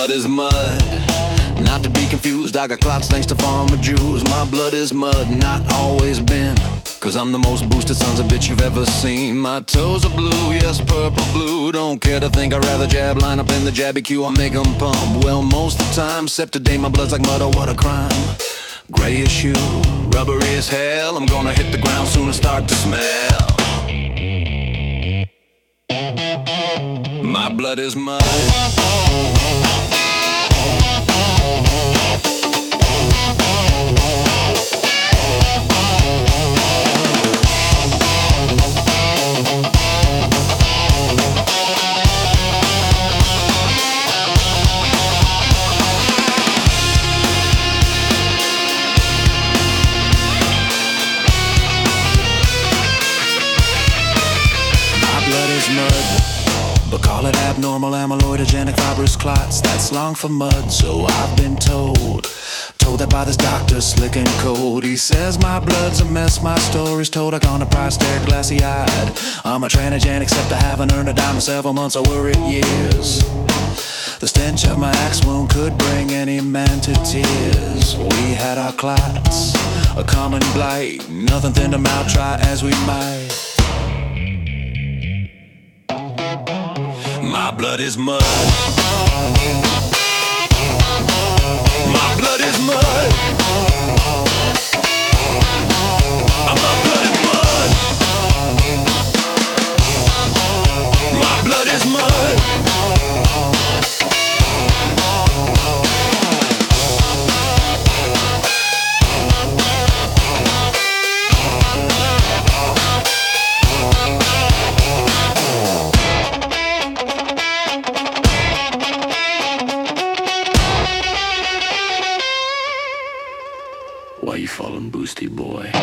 blood is mud. Not to be confused, I got clots thanks to Farmer Jews. My blood is mud, not always been, 'cause I'm the most boosted sons of bitch you've ever seen. My toes are blue, yes, purple blue. Don't care to think, I'd rather jab, line up in the jabby queue, I make 'em pump. Well, most of the time, except today, my blood's like mud, oh what a crime. Gray as shoe, rubbery as hell, I'm gonna hit the ground soon and start to smell. My blood is mud. Mud, but call it abnormal amyloidogenic fibrous clots. That's long for mud, so I've been told that by this doctor slick and cold. He says my blood's a mess, my story's told. I gone to price tag glassy-eyed. I'm a transgenic except I haven't earned a dime in several months, I worried years. The stench of my axe wound could bring any man to tears. We had our clots, a common blight, nothing thin to mouth, try as we might. My blood is mud. My blood is mud. My blood is mud. My blood is mud. Why you falling, boosty boy?